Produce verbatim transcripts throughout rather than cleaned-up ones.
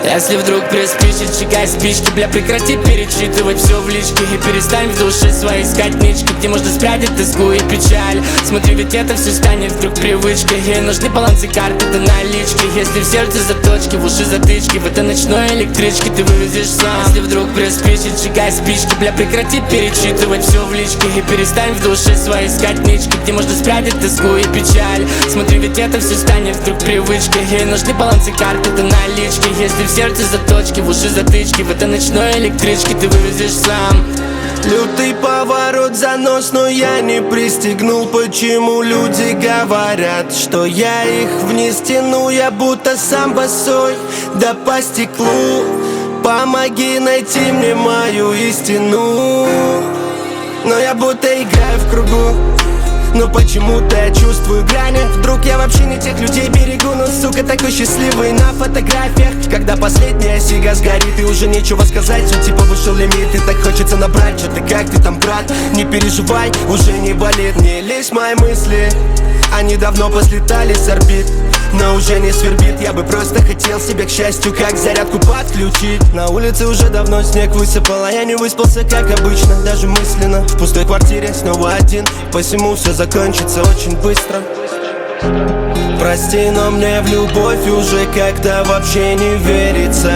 Если вдруг приспичит, чекай спички, бля, прекрати перечитывать все в личке и перестань в душе своей искать нички, где можно спрятать тоску и печаль. Смотри, ведь это все станет вдруг привычкой. Ей нужны балансы карты да налички. Если в сердце заточки, в уши затычки, в этой ночной электричке ты вывезешь сам. Если вдруг приспичит, чекай спички, бля, прекрати перечитывать все в личке и перестань в душе своей искать нички, где можно спрятать тоску и печаль. Смотри, ведь это все станет вдруг привычкой. Ей нужны балансы карты да налички. Если в сердце заточки, в уши затычки, в этой ночной электричке ты вывезешь сам. Лютый поворот, занос, но я не пристегнул. Почему люди говорят, что я их вниз тяну? Я будто сам босой, да по стеклу. Помоги найти мне мою истину. Но я будто играю в кругу, но почему-то я чувствую грани. Вдруг я вообще не тех людей берегу. Но, сука, такой счастливый на фотографиях. Когда последняя сига сгорит и уже нечего сказать, все типа вышел лимит и так хочется набрать. Что ты, как ты там, брат? Не переживай, уже не болит. Не лезь в мои мысли, они давно послетали с орбит, но уже не свербит. Я бы просто хотел себе, к счастью, как зарядку подключить. На улице уже давно снег высыпал, а я не выспался, как обычно, даже мысленно. В пустой квартире снова один, посему все закончится очень быстро. Прости, но мне в любовь уже как-то вообще не верится.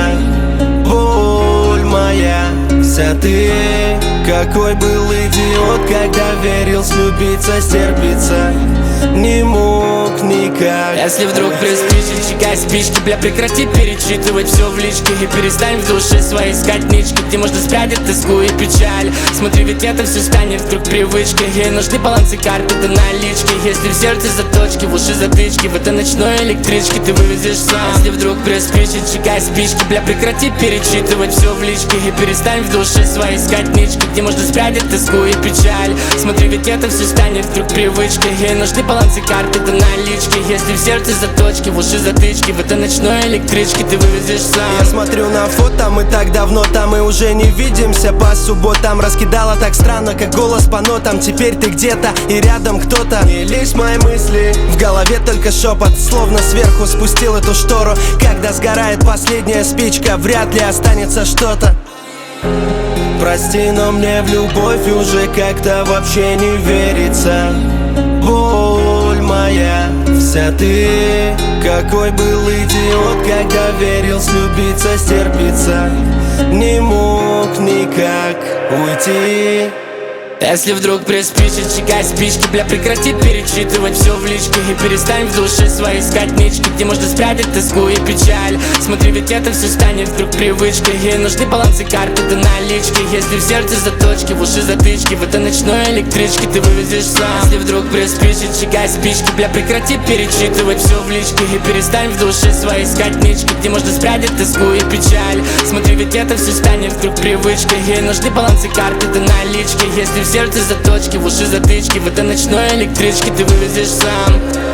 Боль моя, вся ты. Какой был идиот, когда верил слюбиться, стерпиться не мог никак. Если вдруг приспичит, чекай спички, бля, прекрати перечитывать все в личке и перестань в душе своей искать нички, где можно спрятать тоску и печаль. Смотри, ведь это все станет вдруг привычкой. Ей нужны балансы карты да налички. Если в сердце заточки, в уши затычки, в этой ночной электричке ты вывезешь сам. Если вдруг приспичит, чекай спички, бля, прекрати перечитывать все в личке и перестань в душе своей искать нички, где можно спрятать тоску и печаль. Смотри, ведь это все станет вдруг привычкой. Ей нужны балансы карты да налички. Если в сердце заточки, в уши затычки, в этой ночной электричке ты вывезешь сам. Я смотрю на фото, мы так давно там и уже не видимся по субботам. Раскидала так странно, как голос по нотам. Теперь ты где-то и рядом кто-то. Не лезь в мои мысли, в голове только шепот, словно сверху спустил эту штору. Когда сгорает последняя спичка, вряд ли останется что-то. Прости, но мне в любовь уже как-то вообще не верится. Боль моя, вся ты. Какой был идиот, когда верил слюбиться, стерпиться не мог никак уйти. Если вдруг приспичит, чекай спички, бля, прекрати перечитывать все в личке и перестань в душе своей искать нички, где можно спрятать тоску и печаль. Смотри, ведь это все станет вдруг привычкой. Ей нужны балансы карты да налички. Если в сердце заточки, в уши затычки, в этой ночной электричке ты вывезешь сам. Если вдруг приспичит, чекай спички, бля, прекрати перечитывать все в личке и перестань в душе своей искать нички, где можно спрятать тоску и печаль. Смотри, ведь это все станет вдруг привычкой. Ей нужны балансы карты да налички. Если в сердце заточки, в уши затычки, в этой ночной электричке ты вывезешь сам.